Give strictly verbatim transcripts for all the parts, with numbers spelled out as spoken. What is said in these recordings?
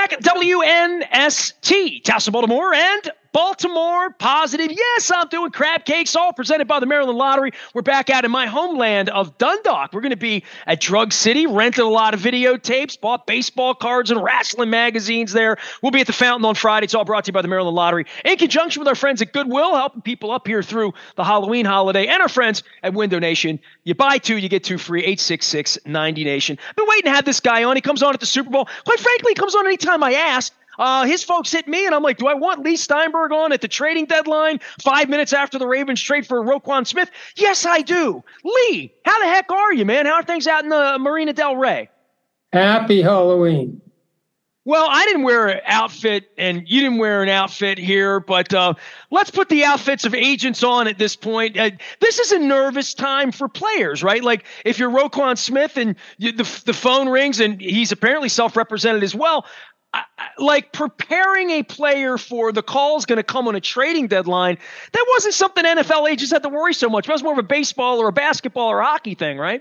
back. W N S T, Tassel, Baltimore, and Baltimore Positive. Yes, I'm doing crab cakes, all presented by the Maryland Lottery. We're back out in my homeland of Dundalk. We're going to be at Drug City, rented a lot of videotapes, bought baseball cards and wrestling magazines there. We'll be at the Fountain on Friday. It's all brought to you by the Maryland Lottery in conjunction with our friends at Goodwill, helping people up here through the Halloween holiday, and our friends at Window Nation. You buy two, you get two free. eight six six, ninety Nation. Been waiting to have this guy on. He comes on at the Super Bowl. Quite frankly, he comes on anytime I ask. Uh, his folks hit me, and I'm like, do I want Lee Steinberg on at the trading deadline five minutes after the Ravens trade for Roquan Smith? Yes, I do. Lee, how the heck are you, man? How are things out in the Marina Del Rey? Happy Halloween. Well, I didn't wear an outfit, and you didn't wear an outfit here, but uh, let's put the outfits of agents on at this point. Uh, this is a nervous time for players, right? Like if you're Roquan Smith and you, the, the phone rings, and he's apparently self-represented as well, like preparing a player for the call is going to come on a trading deadline, that wasn't something N F L agents had to worry so much. It was more of a baseball or a basketball or a hockey thing, right?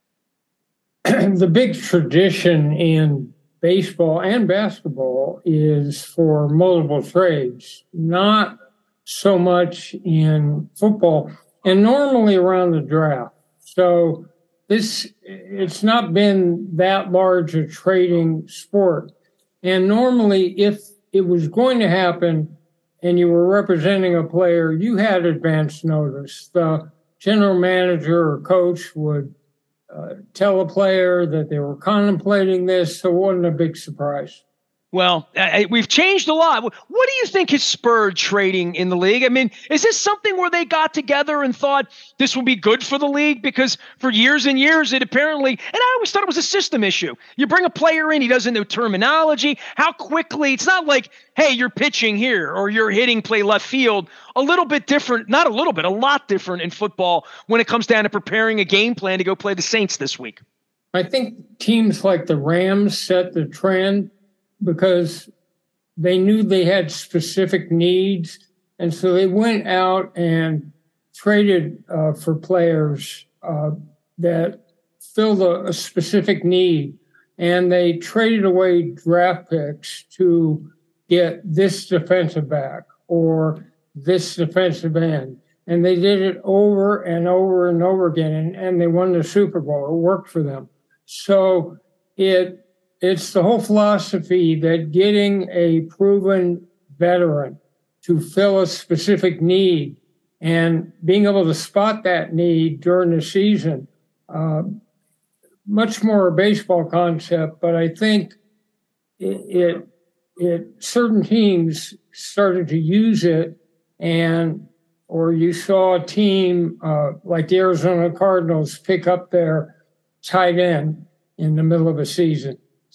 The big tradition in baseball and basketball is for multiple trades, not so much in football, and normally around the draft. So this, it's not been that large a trading sport. And normally, if it was going to happen and you were representing a player, you had advance notice. The general manager or coach would uh, tell a player that they were contemplating this, so it wasn't a big surprise. Well, uh, we've changed a lot. What do you think has spurred trading in the league? I mean, is this something where they got together and thought this will be good for the league? Because for years and years, it apparently, and I always thought it was a system issue. You bring a player in, he doesn't know terminology, how quickly, it's not like, hey, you're pitching here or you're hitting play left field. A little bit different, not a little bit, a lot different in football when it comes down to preparing a game plan to go play the Saints this week. I think teams like the Rams set the trend because they knew they had specific needs. And so they went out and traded uh, for players uh, that filled a, a specific need. And they traded away draft picks to get this defensive back or this defensive end. And they did it over and over and over again. And, and they won the Super Bowl. It worked for them. So it It's the whole philosophy that getting a proven veteran to fill a specific need and being able to spot that need during the season, uh, much more a baseball concept, but I think it, it, it certain teams started to use it, and or you saw a team uh, like the Arizona Cardinals pick up their tight end in the middle of a season.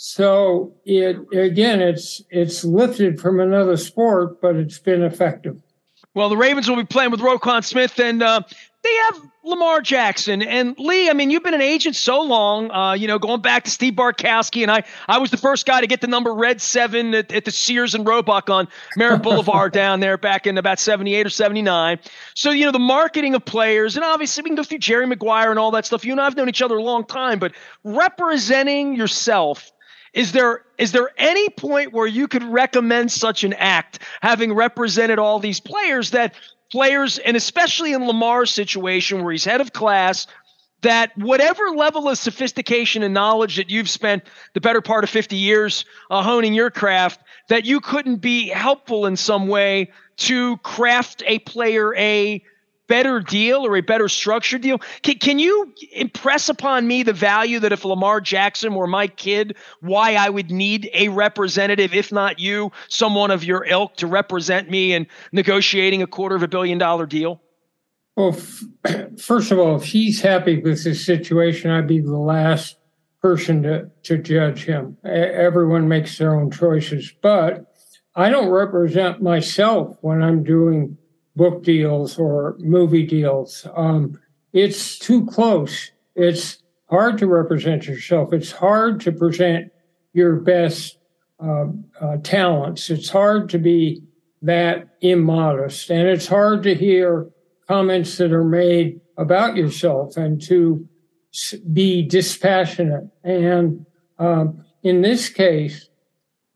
So it again, it's it's lifted from another sport, but it's been effective. Well, the Ravens will be playing with Roquan Smith, and uh, they have Lamar Jackson. And Lee, I mean, you've been an agent so long, uh, you know, going back to Steve Bartkowski, and I, I was the first guy to get the number red seven at, at the Sears and Roebuck on Merritt Boulevard down there back in about seventy-eight or seventy-nine. So, you know, the marketing of players, and obviously we can go through Jerry Maguire and all that stuff. You and I have known each other a long time, but representing yourself, Is there is there any point where you could recommend such an act, having represented all these players, that players, and especially in Lamar's situation where he's head of class, that whatever level of sophistication and knowledge that you've spent the better part of fifty years uh, honing your craft, that you couldn't be helpful in some way to craft a player a better deal or a better structured deal? Can, can you impress upon me the value that if Lamar Jackson were my kid, why I would need a representative, if not you, someone of your ilk, to represent me in negotiating a quarter of a billion dollar deal? Well, f- first of all, if he's happy with this situation, I'd be the last person to, to judge him. Everyone makes their own choices, but I don't represent myself when I'm doing book deals or movie deals. Um, it's too close. It's hard to represent yourself. It's hard to present your best uh, uh, talents. It's hard to be that immodest, and it's hard to hear comments that are made about yourself and to be dispassionate. And um, in this case,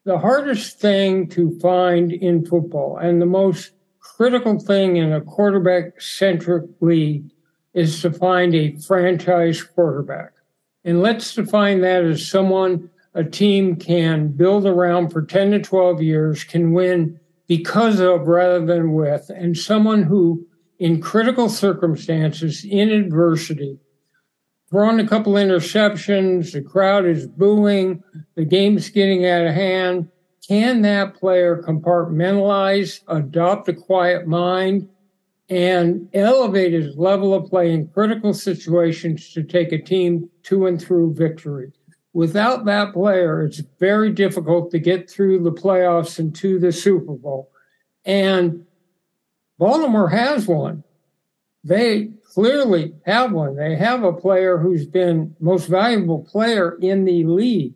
the hardest thing to find in football and the most critical thing in a quarterback-centric league is to find a franchise quarterback. And let's define that as someone a team can build around for ten to twelve years, can win because of rather than with, and someone who, in critical circumstances, in adversity, throwing a couple interceptions, the crowd is booing, the game's getting out of hand, can that player compartmentalize, adopt a quiet mind, and elevate his level of play in critical situations to take a team to and through victory? Without that player, it's very difficult to get through the playoffs and to the Super Bowl. And Baltimore has one. They clearly have one. They have a player who's been most valuable player in the league.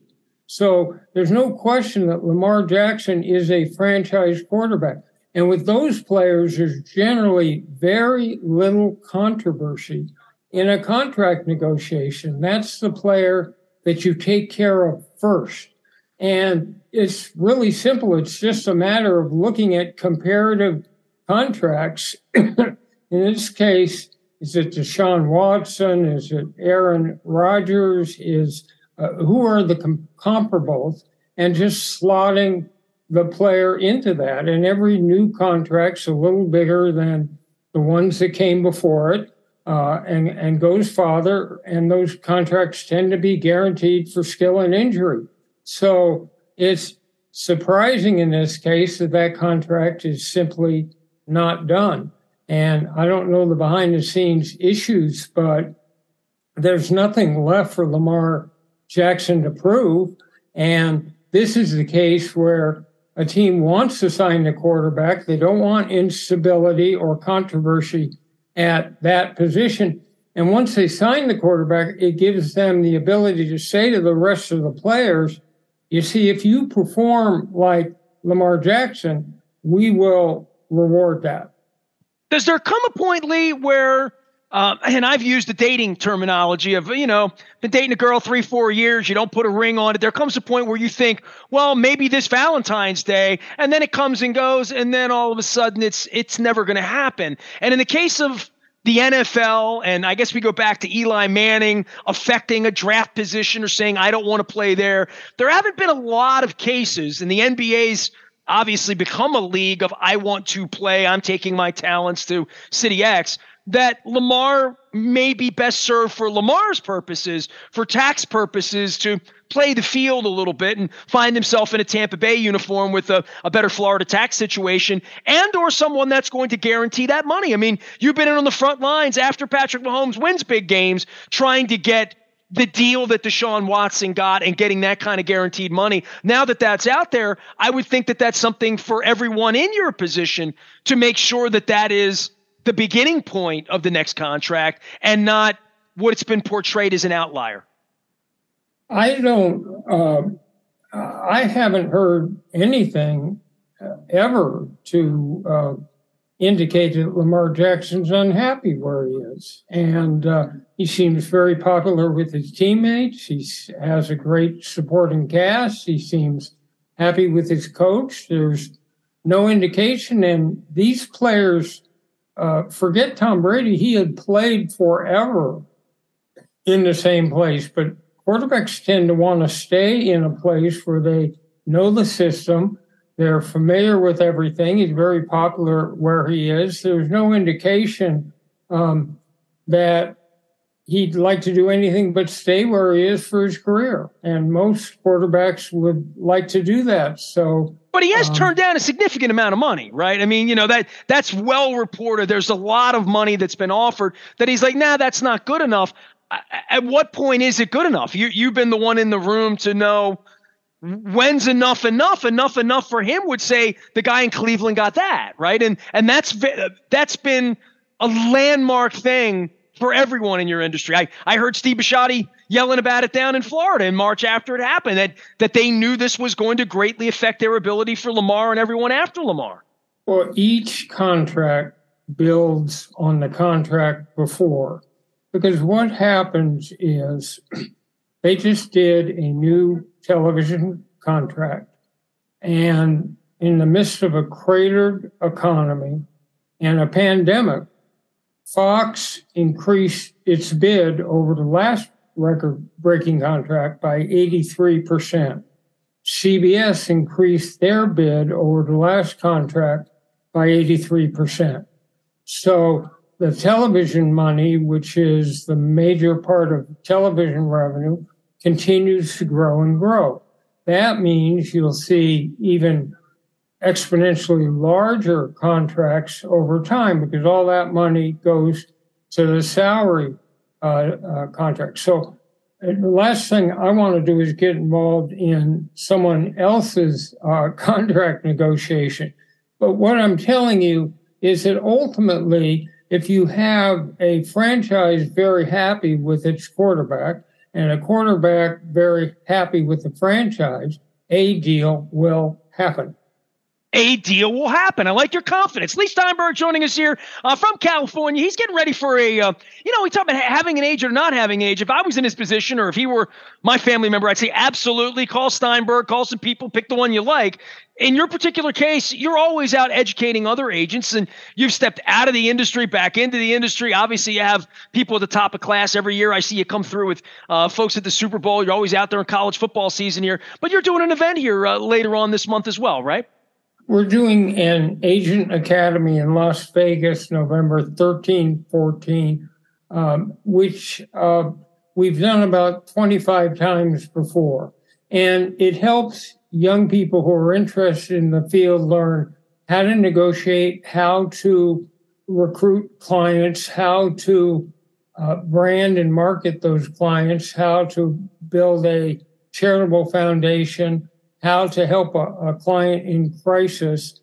So there's no question that Lamar Jackson is a franchise quarterback. And with those players, there's generally very little controversy in a contract negotiation. That's the player that you take care of first. And it's really simple. It's just a matter of looking at comparative contracts. In this case, is it Deshaun Watson? Is it Aaron Rodgers? Is uh, who are the com- comparables? And just slotting the player into that. And every new contract's a little bigger than the ones that came before it, uh, and, and goes farther. And those contracts tend to be guaranteed for skill and injury. So it's surprising in this case that that contract is simply not done. And I don't know the behind the scenes issues, but there's nothing left for Lamar Jackson to prove. And this is the case where a team wants to sign the quarterback. They don't want instability or controversy at that position. And once they sign the quarterback, it gives them the ability to say to the rest of the players, you see, if you perform like Lamar Jackson, we will reward that. Does there come a point, Lee, where, uh, and I've used the dating terminology of, you know, been dating a girl three, four years, you don't put a ring on it. There comes a point where you think, well, maybe this Valentine's Day, and then it comes and goes, and then all of a sudden it's it's never going to happen. And in the case of the N F L, and I guess we go back to Eli Manning affecting a draft position or saying, I don't want to play there. There haven't been a lot of cases, and the N B A's obviously become a league of I want to play, I'm taking my talents to City X, that Lamar may be best served for Lamar's purposes, for tax purposes, to play the field a little bit and find himself in a Tampa Bay uniform with a, a better Florida tax situation, and or someone that's going to guarantee that money. I mean, you've been in on the front lines after Patrick Mahomes wins big games trying to get the deal that Deshaun Watson got and getting that kind of guaranteed money. Now that that's out there, I would think that that's something for everyone in your position to make sure that that is the beginning point of the next contract and not what's been portrayed as an outlier. I don't, uh, I haven't heard anything uh, ever to uh, indicate that Lamar Jackson's unhappy where he is. And uh, he seems very popular with his teammates. He has a great supporting cast. He seems happy with his coach. There's no indication. And these players, uh, forget Tom Brady, he had played forever in the same place. But quarterbacks tend to want to stay in a place where they know the system. They're familiar with everything. He's very popular where he is. There's no indication um, that he'd like to do anything but stay where he is for his career. And most quarterbacks would like to do that. So, but he has um, turned down a significant amount of money, right? I mean, you know, that that's well reported. There's a lot of money that's been offered that he's like, nah, that's not good enough. At what point is it good enough? You, you've been the one in the room to know when's enough enough. Enough enough for him would say the guy in Cleveland got that, right? And and that's that's been a landmark thing for everyone in your industry. I, I heard Steve Bisciotti yelling about it down in Florida in March after it happened, that that they knew this was going to greatly affect their ability for Lamar and everyone after Lamar. Well, each contract builds on the contract before. Because what happens is they just did a new television contract. And in the midst of a cratered economy and a pandemic, Fox increased its bid over the last record-breaking contract by eighty-three percent. C B S increased their bid over the last contract by eighty-three percent. So the television money, which is the major part of television revenue, continues to grow and grow. That means you'll see even exponentially larger contracts over time because all that money goes to the salary uh, uh, contract. So uh, the last thing I want to do is get involved in someone else's uh, contract negotiation. But what I'm telling you is that ultimately, if you have a franchise very happy with its quarterback and a quarterback very happy with the franchise, a deal will happen. A deal will happen. I like your confidence. Lee Steinberg joining us here uh, from California. He's getting ready for a, uh, you know, we talk about having an agent or not having an agent. If I was in his position or if he were my family member, I'd say absolutely call Steinberg, call some people, pick the one you like. In your particular case, you're always out educating other agents, and you've stepped out of the industry, back into the industry. Obviously, you have people at the top of class every year. I see you come through with uh, folks at the Super Bowl. You're always out there in college football season here. But you're doing an event here uh, later on this month as well, right? We're doing an agent academy in Las Vegas, November thirteenth, fourteenth, um, which uh, we've done about twenty-five times before. And it helps young people who are interested in the field learn how to negotiate, how to recruit clients, how to uh, brand and market those clients, how to build a charitable foundation, how to help a, a client in crisis.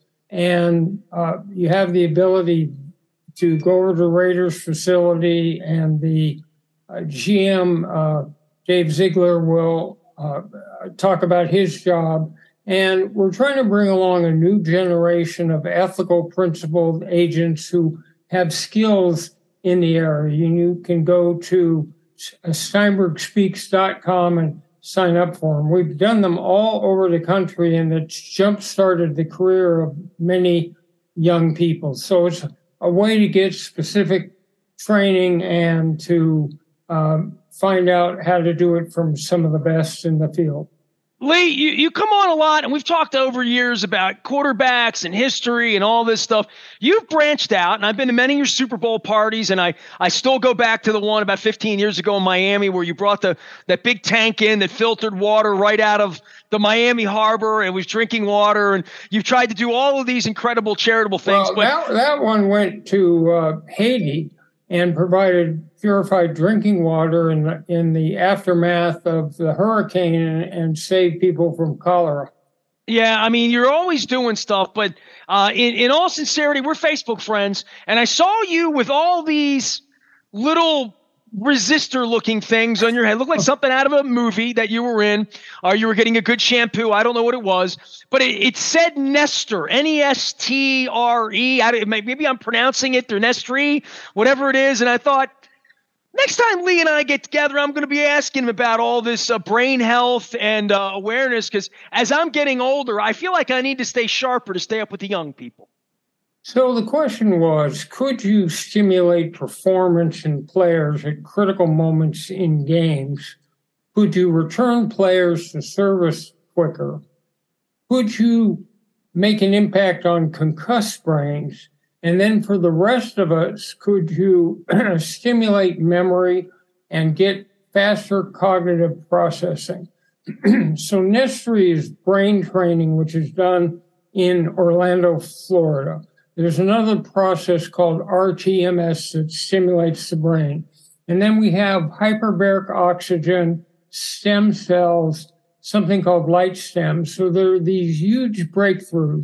And uh, you have the ability to go over to the Raiders facility, and the uh, G M, uh, Dave Ziegler, will uh, talk about his job. And we're trying to bring along a new generation of ethical, principled agents who have skills in the area. You can go to steinberg speaks dot com and sign up for them. We've done them all over the country, and it's jump-started the career of many young people. So it's a way to get specific training and to um, find out how to do it from some of the best in the field. Lee, you, you come on a lot, and we've talked over years about quarterbacks and history and all this stuff. You've branched out, and I've been to many of your Super Bowl parties, and I, I still go back to the one about fifteen years ago in Miami where you brought the that big tank in that filtered water right out of the Miami harbor and was drinking water, and you've tried to do all of these incredible charitable things. Well, but that, that one went to uh, Haiti and provided purified drinking water in the, in the aftermath of the hurricane and, and saved people from cholera. Yeah, I mean, you're always doing stuff, but uh, in, in all sincerity, we're Facebook friends, and I saw you with all these little resistor-looking things on your head. Looked like something out of a movie that you were in, or you were getting a good shampoo. I don't know what it was, but it, it said Nestor, N E S T R E. I, maybe I'm pronouncing it, or Nestri, whatever it is, and I thought, next time Lee and I get together, I'm going to be asking him about all this uh, brain health and uh, awareness, because as I'm getting older, I feel like I need to stay sharper to stay up with the young people. So the question was, could you stimulate performance in players at critical moments in games? Could you return players to service quicker? Could you make an impact on concussed brains? And then for the rest of us, could you stimulate memory and get faster cognitive processing? So Nestri is brain training, which is done in Orlando, Florida. There's another process called R T M S that stimulates the brain. And then we have hyperbaric oxygen, stem cells, something called light stems. So there are these huge breakthroughs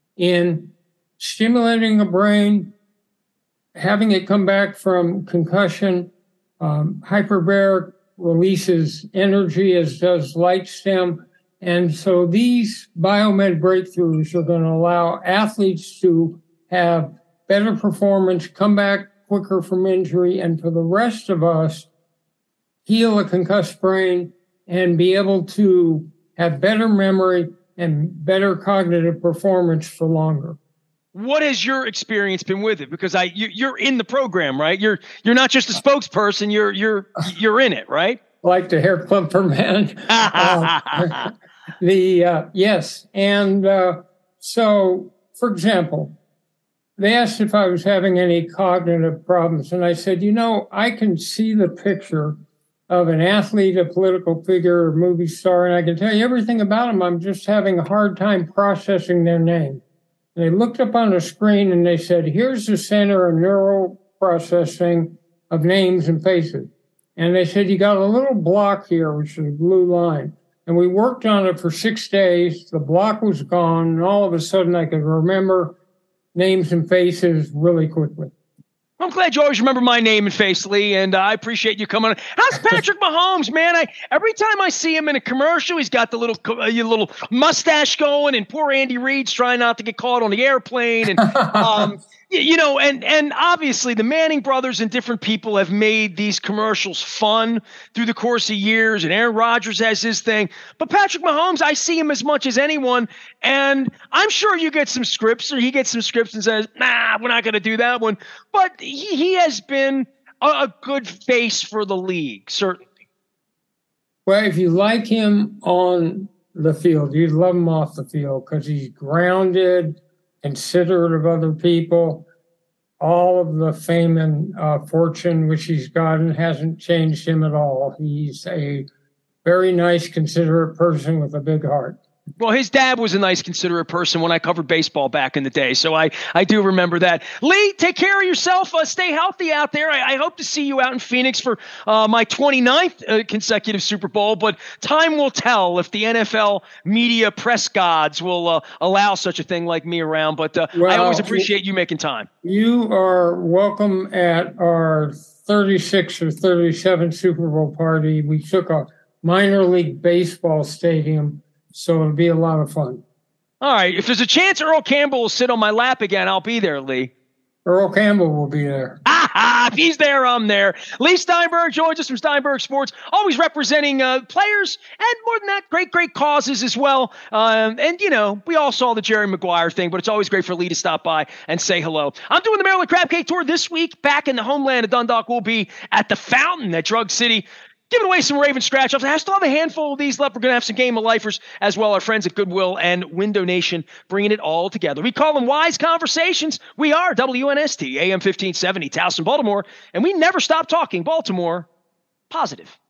in stimulating the brain, having it come back from concussion. Um, hyperbaric releases energy, as does light stem. And so these biomed breakthroughs are going to allow athletes to have better performance, come back quicker from injury, and for the rest of us, heal a concussed brain and be able to have better memory, and better cognitive performance for longer. What has your experience been with it? Because I, you, you're in the program, right? You're you're not just a spokesperson. You're you're you're in it, right? Like the hair clipper man. uh, the uh, yes, and uh, so for example, they asked if I was having any cognitive problems, and I said, you know, I can see the picture of an athlete, a political figure, a movie star, and I can tell you everything about them. I'm just having a hard time processing their name. They looked up on the screen and they said, here's the center of neural processing of names and faces. And they said, you got a little block here, which is a blue line. And we worked on it for six days. The block was gone. And all of a sudden I could remember names and faces really quickly. I'm glad you always remember my name and face, Lee, and uh, I appreciate you coming on. How's Patrick Mahomes, man? I every time I see him in a commercial, he's got the little uh, little mustache going, and poor Andy Reid's trying not to get caught on the airplane, and um, you know, and and obviously the Manning brothers and different people have made these commercials fun through the course of years, and Aaron Rodgers has his thing. But Patrick Mahomes, I see him as much as anyone, and I'm sure you get some scripts, or he gets some scripts and says, nah, we're not going to do that one. But he, he has been a, a good face for the league, certainly. Well, if you like him on the field, you'd love him off the field because he's grounded, considerate of other people. All of the fame and uh, fortune which he's gotten hasn't changed him at all. He's a very nice, considerate person with a big heart. Well, his dad was a nice, considerate person when I covered baseball back in the day, so I, I do remember that. Lee, take care of yourself. Uh, stay healthy out there. I, I hope to see you out in Phoenix for uh, my twenty-ninth uh, consecutive Super Bowl, but time will tell if the N F L media press gods will uh, allow such a thing like me around, but uh, well, I always appreciate you making time. You are welcome at our thirty-sixth or thirty-seventh Super Bowl party. We took a minor league baseball stadium, so it'll be a lot of fun. All right. If there's a chance Earl Campbell will sit on my lap again, I'll be there, Lee. Earl Campbell will be there. Ah, if he's there, I'm there. Lee Steinberg joins us from Steinberg Sports, always representing uh, players and more than that, great, great causes as well. Um, and, you know, we all saw the Jerry Maguire thing, but it's always great for Lee to stop by and say hello. I'm doing the Maryland Crab Cake Tour this week. Back in the homeland of Dundalk, we'll be at the Fountain at Drug City, giving away some Raven scratch-offs. I still have a handful of these left. We're going to have some Game of Lifers as well. Our friends at Goodwill and Window Nation bringing it all together. We call them Wise Conversations. We are W N S T, A M fifteen seventy, Towson, Baltimore, and we never stop talking Baltimore positive.